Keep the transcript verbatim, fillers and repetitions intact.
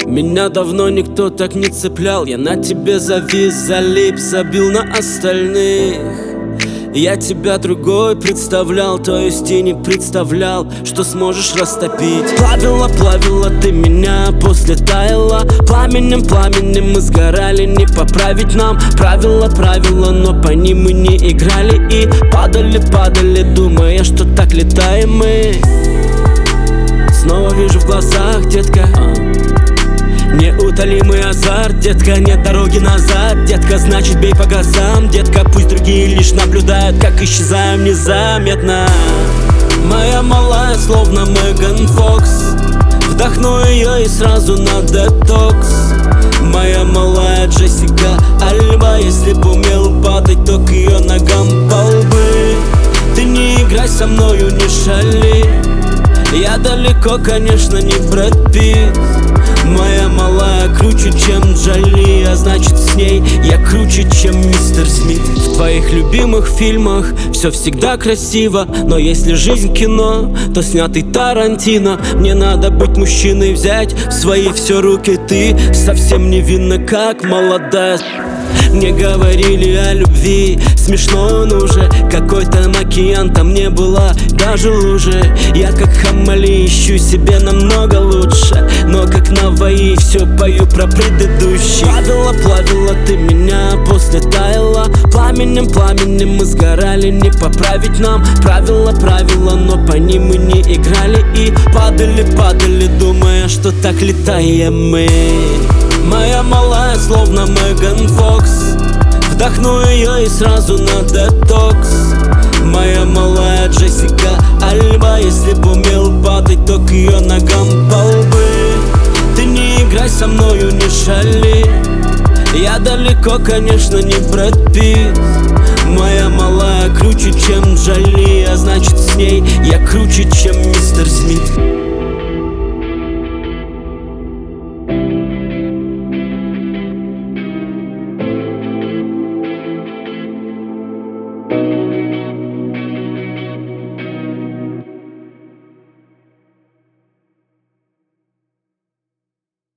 Меня давно никто так не цеплял. Я на тебе завис, залип, забил на остальных. Я тебя другой представлял, то есть и не представлял, что сможешь растопить. Плавила, плавила ты меня, после таяла. Пламенем, пламенем мы сгорали, не поправить нам. Правила, правила, но по ним мы не играли. И падали, падали, думая, что так летаем мы. Снова вижу в глазах, детка, неутолимый азарт, детка, нет дороги назад, детка, значит бей по газам, детка, пусть другие лишь наблюдают, как исчезаем незаметно. Моя малая, словно Меган Фокс, вдохну ее и сразу на детокс. Моя малая Джессика Альба, если б умел падать, то к ее ногам полбы. Ты не играй со мною, не шали, я далеко, конечно, не Брэд Питт. Моя малая круче, чем Джоли, а значит с ней я круче, чем мистер Смит. В твоих любимых фильмах все всегда красиво, но если жизнь кино, то снятый Тарантино. Мне надо быть мужчиной, взять в свои все руки. Ты совсем невинна, как молодая. Мне говорили о любви, смешно он уже. Какой-то океан, там не было даже лужи. Я как Хаммали ищу себе намного лучше, но как Наваи все пою про предыдущий. Плавила, плавила ты меня, после таяла. Пламенем, пламенем мы сгорали, не поправить нам. Правила, правила, но по ним мы не играли. И падали, падали, думая, что так летаем мы. Моя малая, словно Меган Фокс, вдохну ее и сразу на детокс. Моя малая Джессика Альба, если б умел падать, то к ее ногам полбы. Ты не играй со мною, не шали, я далеко, конечно, не Брэд Питт. Моя малая круче, чем Джоли, а значит с ней я круче, чем